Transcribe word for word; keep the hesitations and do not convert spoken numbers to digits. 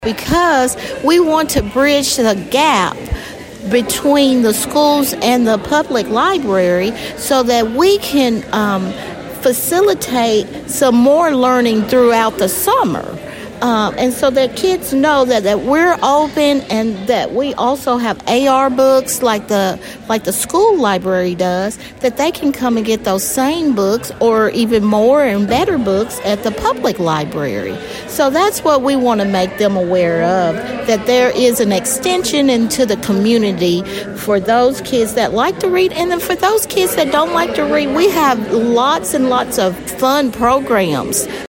because we want to bridge the gap between the schools and the public library so that we can um, facilitate some more learning throughout the summer. Um, and so that kids know that, that we're open and that we also have A R books like the like the school library does, that they can come and get those same books or even more and better books at the public library. So that's what we want to make them aware of, that there is an extension into the community for those kids that like to read, and then for those kids that don't like to read, we have lots and lots of fun programs.